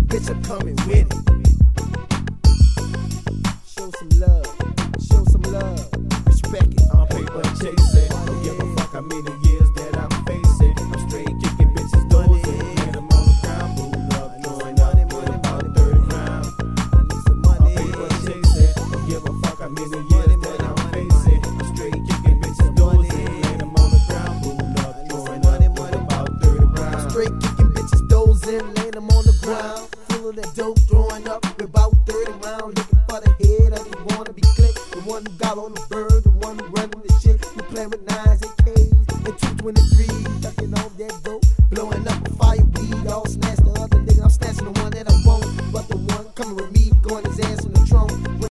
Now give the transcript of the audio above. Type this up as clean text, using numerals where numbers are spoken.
bitch, I'm coming with it. Show some love, show some love, respect it. I'm paper chasing, don't give a fuck how many years that I'm facing. I'm straight kicking bitches' doors in, hit them on the ground, boom up, going up, with about 30 rounds. I need some money. I'm paper chasing, don't give a fuck how many years that I'm facing. I'm straight kicking bitches' doors in, hit them on the ground, boom up, going up, with about 30 rounds. Straight kicking bitches' doors in, laying them on the ground. Full of that dope, throwing up with about 30 rounds. Looking for the head, I just wanna be clicked. The one who got on the bird, the one who running the shit. Who playing with 9s and Ks and 223, ducking off that dope.